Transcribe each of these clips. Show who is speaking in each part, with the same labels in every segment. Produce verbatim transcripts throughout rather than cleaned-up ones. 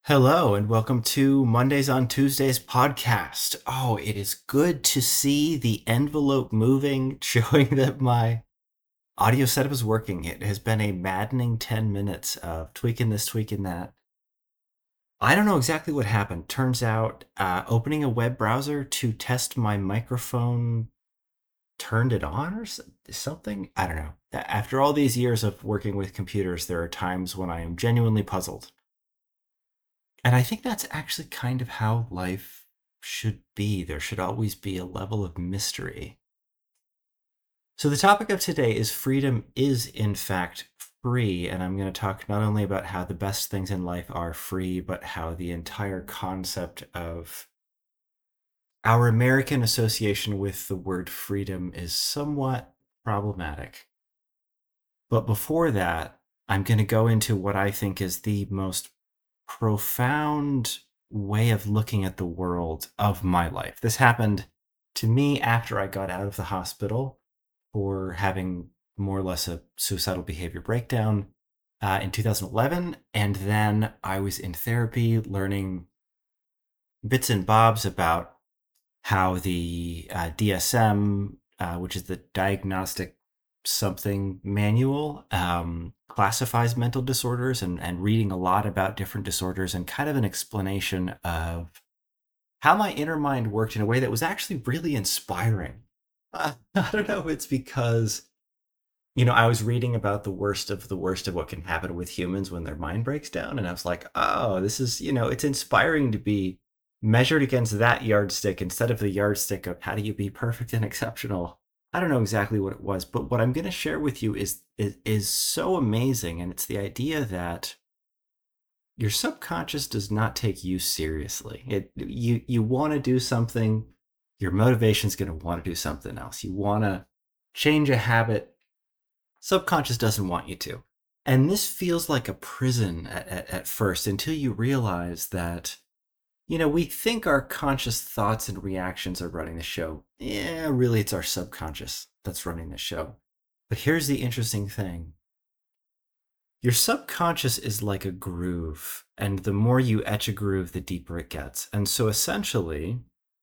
Speaker 1: Hello and welcome to Mondays on Tuesdays podcast. Oh, it is good to see the envelope moving, showing that my audio setup is working. It has been a maddening ten minutes of tweaking this, tweaking that. I don't know exactly what happened. Turns out, uh, opening a web browser to test my microphone turned it on or something. I don't know. After all these years of working with computers, there are times when I am genuinely puzzled. And I think that's actually kind of how life should be. There should always be a level of mystery. So, the topic of today is freedom is, in fact, free. And I'm going to talk not only about how the best things in life are free, but how the entire concept of our American association with the word freedom is somewhat problematic. But before that, I'm going to go into what I think is the most profound way of looking at the world of my life. This happened to me after I got out of the hospital for having more or less a suicidal behavior breakdown uh, in two thousand eleven. And then I was in therapy learning bits and bobs about how the uh, D S M, uh, which is the Diagnostic Something Manual, um, classifies mental disorders, and, and reading a lot about different disorders and kind of an explanation of how my inner mind worked in a way that was actually really inspiring. Uh, I don't know if it's because, you know, I was reading about the worst of the worst of what can happen with humans when their mind breaks down. And I was like, oh, this is, you know, it's inspiring to be measured against that yardstick instead of the yardstick of how do you be perfect and exceptional. I don't know exactly what it was, but what I'm going to share with you is, is is so amazing, and it's the idea that your subconscious does not take you seriously. It you you want to do something, your motivation's going to want to do something else. You want to change a habit, subconscious doesn't want you to. And this feels like a prison at, at, at first until you realize that, you know, we think our conscious thoughts and reactions are running the show. Yeah, really, it's our subconscious that's running the show. But here's the interesting thing: your subconscious is like a groove, and the more you etch a groove, the deeper it gets. And so essentially,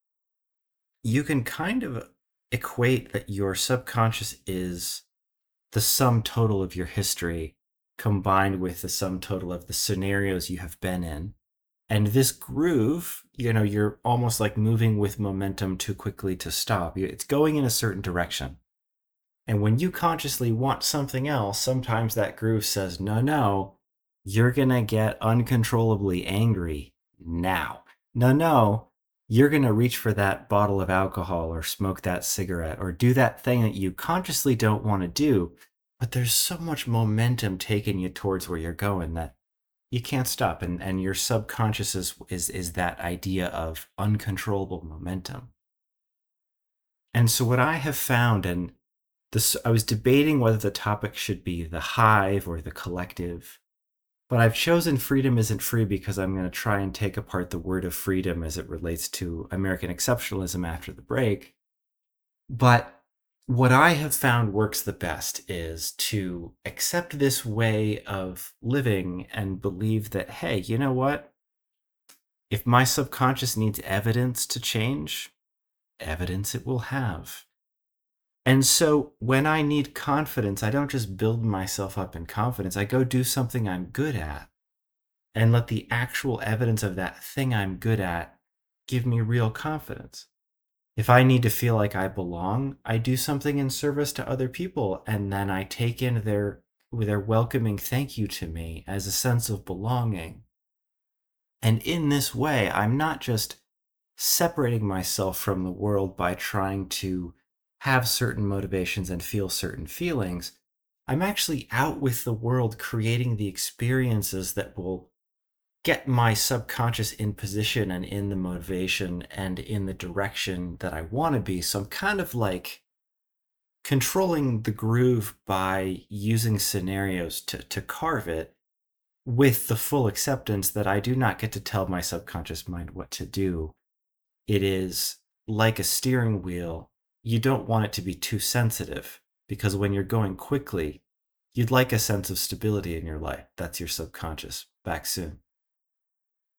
Speaker 1: you can kind of equate that your subconscious is the sum total of your history combined with the sum total of the scenarios you have been in. And this groove, you know, you're almost like moving with momentum too quickly to stop. It's going in a certain direction. And when you consciously want something else, sometimes that groove says, no, no, you're going to get uncontrollably angry now. No, no, you're going to reach for that bottle of alcohol or smoke that cigarette or do that thing that you consciously don't want to do. But there's so much momentum taking you towards where you're going that you can't stop. And, and your subconscious is, is, is that idea of uncontrollable momentum. And so, what I have found, and this, I was debating whether the topic should be the hive or the collective, but I've chosen freedom isn't free because I'm going to try and take apart the word of freedom as it relates to American exceptionalism after the break. But what I have found works the best is to accept this way of living and believe that, hey, you know what? If my subconscious needs evidence to change, evidence it will have. And so when I need confidence, I don't just build myself up in confidence. I go do something I'm good at and let the actual evidence of that thing I'm good at give me real confidence. If I need to feel like I belong, I do something in service to other people, and then I take in their their welcoming thank you to me as a sense of belonging. And in this way, I'm not just separating myself from the world by trying to have certain motivations and feel certain feelings. I'm actually out with the world creating the experiences that will get my subconscious in position and in the motivation and in the direction that I want to be. So I'm kind of like controlling the groove by using scenarios to, to carve it with the full acceptance that I do not get to tell my subconscious mind what to do. It is like a steering wheel. You don't want it to be too sensitive because when you're going quickly, you'd like a sense of stability in your life. That's your subconscious. Back soon.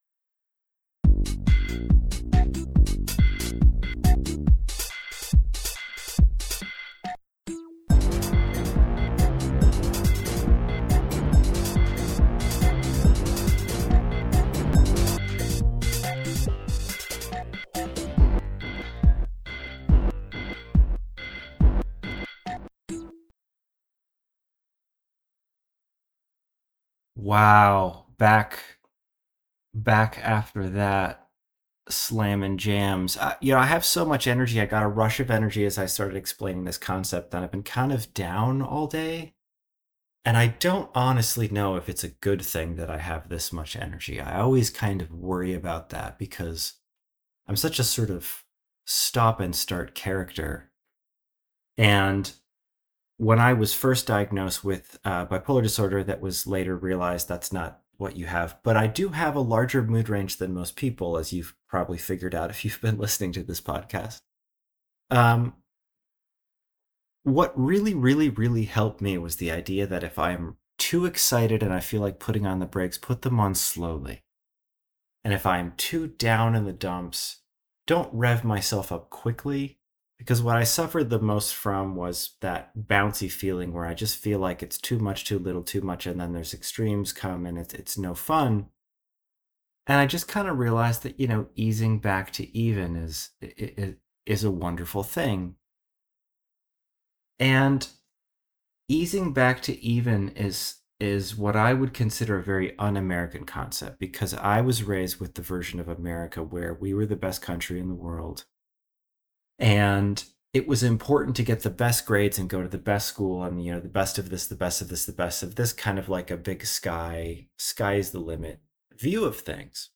Speaker 1: Wow. Back back after that slamming jams. Uh, you know, I have so much energy. I got a rush of energy as I started explaining this concept that I've been kind of down all day. And I don't honestly know if it's a good thing that I have this much energy. I always kind of worry about that because I'm such a sort of stop and start character. And when I was first diagnosed with uh, bipolar disorder, that was later realized that's not what you have. But I do have a larger mood range than most people, as you've probably figured out if you've been listening to this podcast. Um, what really, really, really helped me was the idea that if I'm too excited and I feel like putting on the brakes, put them on slowly. And if I'm too down in the dumps, don't rev myself up quickly. Because what I suffered the most from was that bouncy feeling where I just feel like it's too much, too little, too much, and then there's extremes come and it's, it's no fun. And I just kind of realized that, you know, easing back to even is, is, is a wonderful thing. And easing back to even is is what I would consider a very un-American concept because I was raised with the version of America where we were the best country in the world. And it was important to get the best grades and go to the best school and you know the best of this, the best of this, the best of this, kind of like a big sky, sky's the limit view of things.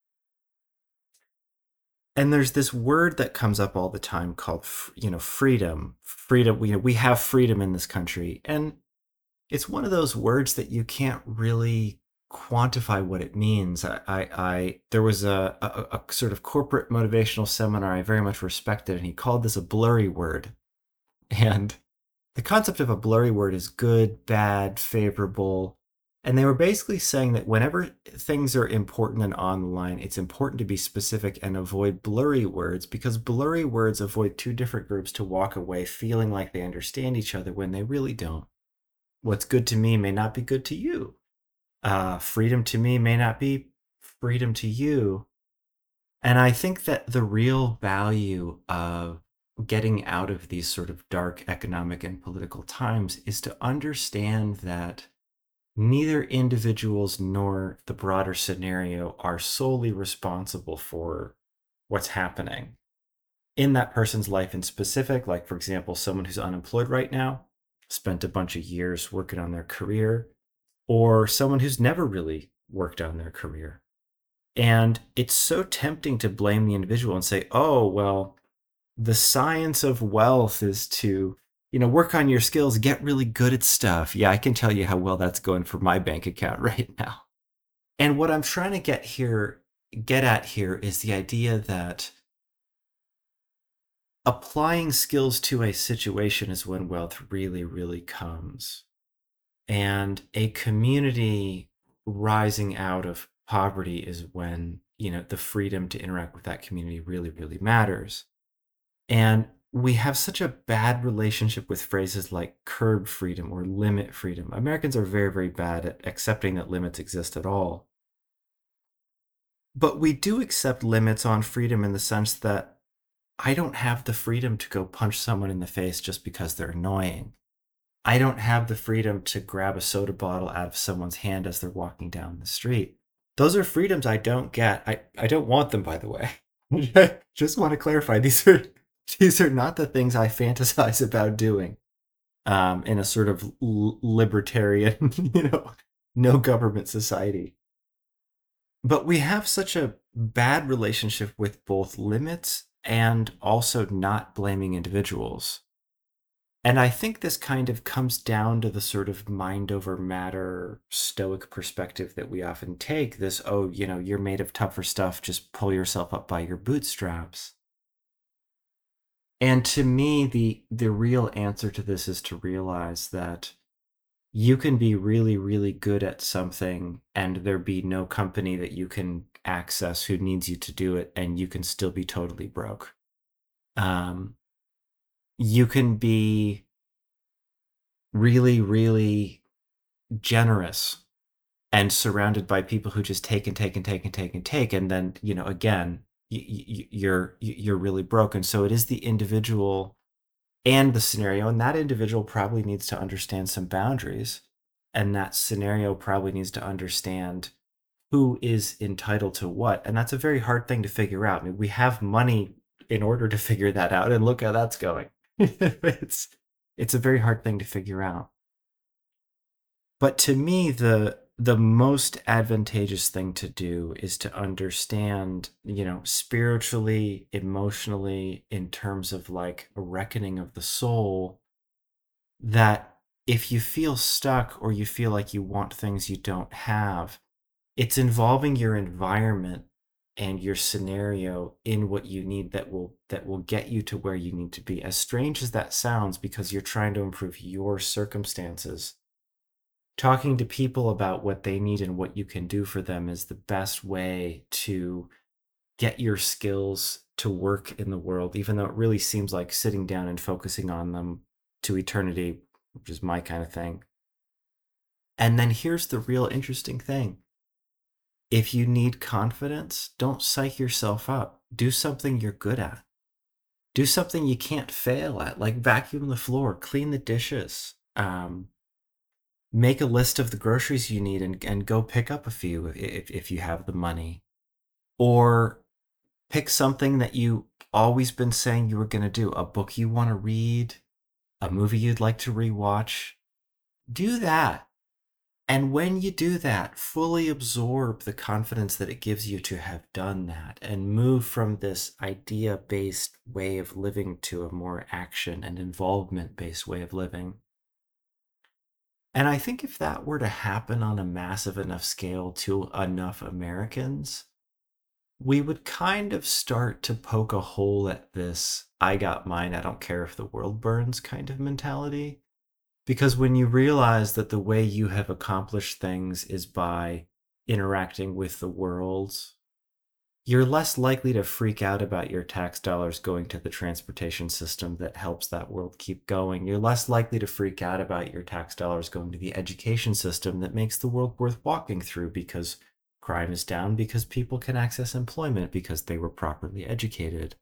Speaker 1: And there's this word that comes up all the time called you know freedom. Freedom, you know, we have freedom in this country. And it's one of those words that you can't really quantify what it means. I, I, I there was a, a, a sort of corporate motivational seminar I very much respected, and he called this a blurry word. And the concept of a blurry word is good, bad, favorable. And they were basically saying that whenever things are important and on the line, it's important to be specific and avoid blurry words because blurry words avoid two different groups to walk away feeling like they understand each other when they really don't. What's good to me may not be good to you. Uh, freedom to me may not be freedom to you. And I think that the real value of getting out of these sort of dark economic and political times is to understand that neither individuals nor the broader scenario are solely responsible for what's happening in that person's life in specific. Like, for example, someone who's unemployed right now spent a bunch of years working on their career, or someone who's never really worked on their career. And it's so tempting to blame the individual and say, oh, well, the science of wealth is to, you know, work on your skills, get really good at stuff. Yeah, I can tell you how well that's going for my bank account right now. And what I'm trying to get here, get at here is the idea that applying skills to a situation is when wealth really, really comes. And a community rising out of poverty is when, you know, the freedom to interact with that community really, really matters. And we have such a bad relationship with phrases like curb freedom or limit freedom. Americans are very, very bad at accepting that limits exist at all. But we do accept limits on freedom in the sense that I don't have the freedom to go punch someone in the face just because they're annoying. I don't have the freedom to grab a soda bottle out of someone's hand as they're walking down the street. Those are freedoms I don't get. I, I don't want them, by the way. Just want to clarify, these are these are not the things I fantasize about doing um, in a sort of l- libertarian, you know, no government society. But we have such a bad relationship with both limits and also not blaming individuals. And I think this kind of comes down to the sort of mind over matter stoic perspective that we often take. This, oh, you know, you're made of tougher stuff, just pull yourself up by your bootstraps. And to me, the the real answer to this is to realize that you can be really, really good at something and there be no company that you can access who needs you to do it, and you can still be totally broke. Um, you can be really, really generous and surrounded by people who just take and take and take and take and take, and then you know again y- y- you're you're really broken. So it is the individual and the scenario, and that individual probably needs to understand some boundaries. And that scenario probably needs to understand who is entitled to what. And that's a very hard thing to figure out. I mean, we have money in order to figure that out, and look how that's going. it's it's a very hard thing to figure out. But to me, the the most advantageous thing to do is to understand, you know, spiritually, emotionally, in terms of like a reckoning of the soul, that if you feel stuck or you feel like you want things you don't have, it's involving your environment and your scenario in what you need that will that will get you to where you need to be. As strange as that sounds, because you're trying to improve your circumstances, talking to people about what they need and what you can do for them is the best way to get your skills to work in the world, even though it really seems like sitting down and focusing on them to eternity, which is my kind of thing. And then here's the real interesting thing: if you need confidence, don't psych yourself up. Do something you're good at. Do something you can't fail at, like vacuum the floor, clean the dishes, um, make a list of the groceries you need and, and go pick up a few if, if you have the money. Or pick something that you always been saying you were going to do, a book you want to read, a movie you'd like to rewatch. Do that. And when you do that, fully absorb the confidence that it gives you to have done that and move from this idea based way of living to a more action and involvement based way of living. And I think if that were to happen on a massive enough scale to enough Americans, we would kind of start to poke a hole at this "I got mine, I don't care if the world burns" kind of mentality. Because when you realize that the way you have accomplished things is by interacting with the world, you're less likely to freak out about your tax dollars going to the transportation system that helps that world keep going. You're less likely to freak out about your tax dollars going to the education system that makes the world worth walking through, because crime is down, because people can access employment because they were properly educated.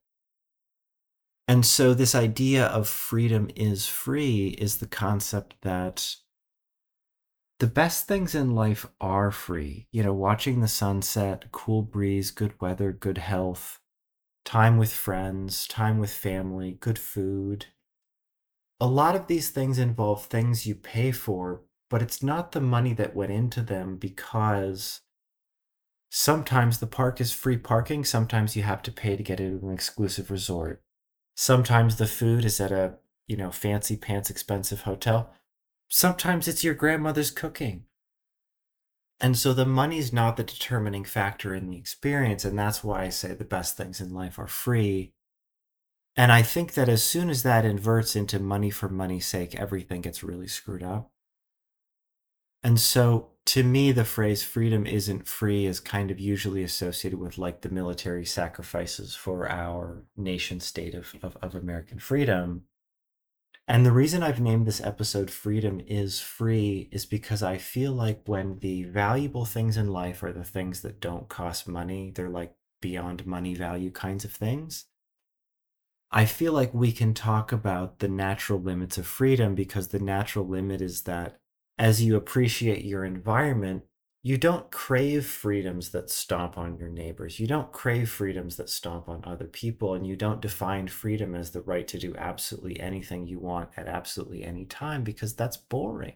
Speaker 1: And so this idea of freedom is free is the concept that the best things in life are free. You know, watching the sunset, cool breeze, good weather, good health, time with friends, time with family, good food. A lot of these things involve things you pay for, but it's not the money that went into them, because sometimes the park is free parking, sometimes you have to pay to get into an exclusive resort. Sometimes the food is at a, you know, fancy pants expensive hotel. Sometimes it's your grandmother's cooking. And so the money's not the determining factor in the experience. And that's why I say the best things in life are free. And I think that as soon as that inverts into money for money's sake, everything gets really screwed up. And so to me, the phrase "freedom isn't free" is kind of usually associated with like the military sacrifices for our nation state of, of, of American freedom. And the reason I've named this episode "Freedom is Free" is because I feel like when the valuable things in life are the things that don't cost money, they're like beyond money value kinds of things. I feel like we can talk about the natural limits of freedom, because the natural limit is that as you appreciate your environment, you don't crave freedoms that stomp on your neighbors. You don't crave freedoms that stomp on other people. And you don't define freedom as the right to do absolutely anything you want at absolutely any time, because that's boring.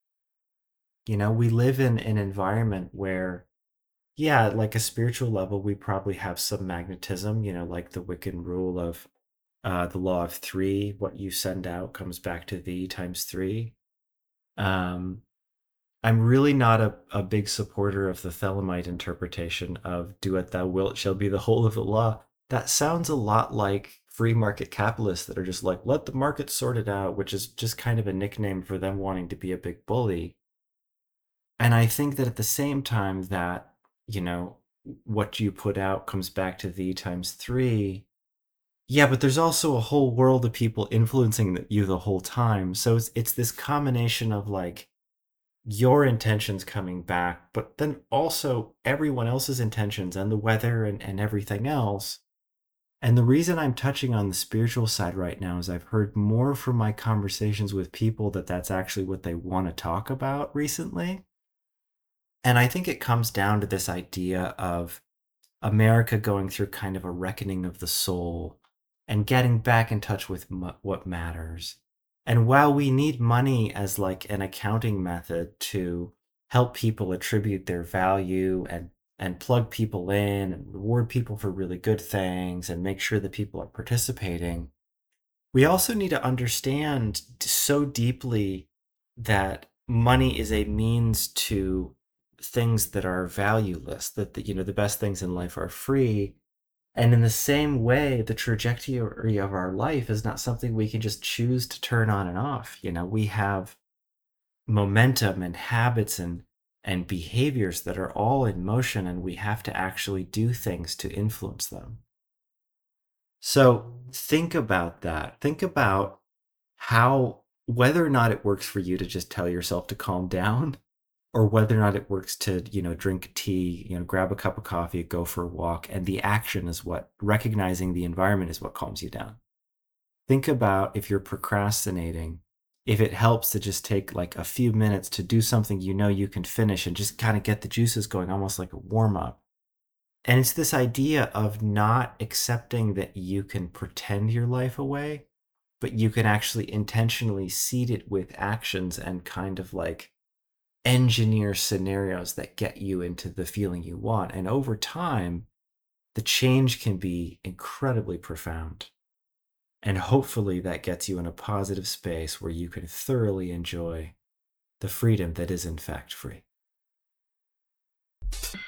Speaker 1: You know, we live in an environment where, yeah, like a spiritual level, we probably have some magnetism, you know, like the Wiccan rule of uh, the law of three. What you send out comes back to thee times three. Um, I'm really not a, a big supporter of the Thelemite interpretation of "do what thou wilt shall be the whole of the law." That sounds a lot like free market capitalists that are just like, let the market sort it out, which is just kind of a nickname for them wanting to be a big bully. And I think that at the same time that, you know, what you put out comes back to thee times three. Yeah, but there's also a whole world of people influencing you the whole time. So it's it's this combination of like your intentions coming back, but then also everyone else's intentions and the weather and, and everything else. And the reason I'm touching on the spiritual side right now is I've heard more from my conversations with people that that's actually what they want to talk about recently. And I think it comes down to this idea of America going through kind of a reckoning of the soul and getting back in touch with m- what matters. And while we need money as like an accounting method to help people attribute their value and and plug people in and reward people for really good things and make sure that people are participating, we also need to understand so deeply that money is a means to things that are valueless, that the, you know, the best things in life are free. And in the same way, the trajectory of our life is not something we can just choose to turn on and off. You know, we have momentum and habits and and behaviors that are all in motion, and we have to actually do things to influence them. So think about that. Think about how, whether or not it works for you to just tell yourself to calm down, or whether or not it works to, you know, drink tea, you know, grab a cup of coffee, go for a walk, and the action is what, recognizing the environment is what calms you down. Think about if you're procrastinating, if it helps to just take like a few minutes to do something you know you can finish and just kind of get the juices going, almost like a warm up. And it's this idea of not accepting that you can pretend your life away, but you can actually intentionally seed it with actions and kind of like engineer scenarios that get you into the feeling you want. And over time, the change can be incredibly profound. And hopefully, that gets you in a positive space where you can thoroughly enjoy the freedom that is, in fact, free.